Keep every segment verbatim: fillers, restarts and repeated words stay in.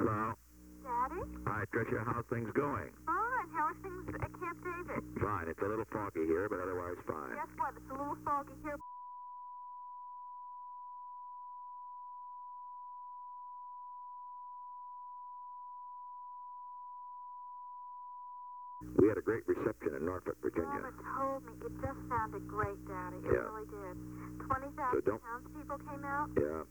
Hello? Daddy? Hi, Tricia. How's things going? Fine. How are things at Camp David? Fine. It's a little foggy here, but otherwise fine. Guess what? It's a little foggy here. We had a great reception in Norfolk, Virginia. Mama told me. It just sounded great, Daddy. It Yeah. really did. twenty So thousand don't- townspeople came out? Yeah.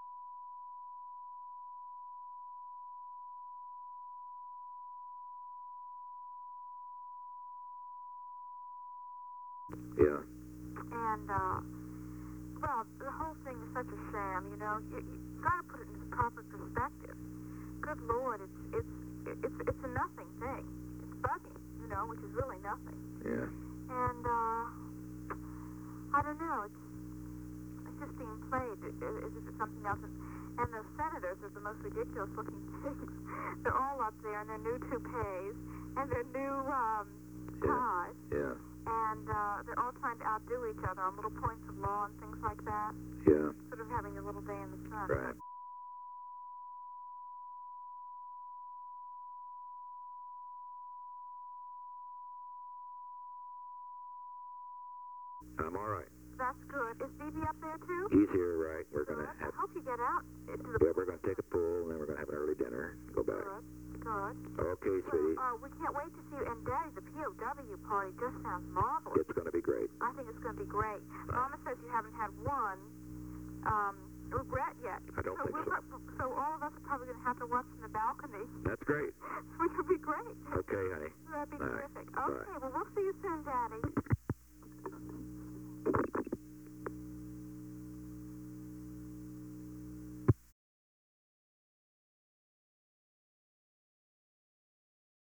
Yeah. And, uh, well, the whole thing is such a sham, you know. You, you got to put it into proper perspective. Good Lord, it's, it's, it's, it's a nothing thing. It's bugging, you know, which is really nothing. Yeah. And, uh, I don't know, it's, it's just being played as if it's something else. And, and the senators are the most ridiculous looking things. They're all up there in their new toupees and their new, um, ties. Yeah. And, uh, they're all trying to outdo each other on little points of law and things like that. Yeah. Sort of having a little day in the sun. Right. I'm all right. That's good. Is Phoebe up there, too? He's here, right? We're going Good. to have... I hope you get out into the... Yeah, we're going to take a pool, and then we're going to have an early dinner. Go back. Good. Good. Okay, sweetie. Well, uh, we can't wait to see you. And Daddy, the P O W party just sounds marvelous. It's going to be great. I think it's going to be great. Mama says you haven't had one um, regret yet. I don't so think we're so. pro- So all of us are probably going to have to watch from the balcony, That's great. which would be great. Okay, honey. That'd be All right. terrific. Bye. Okay, well, we'll see you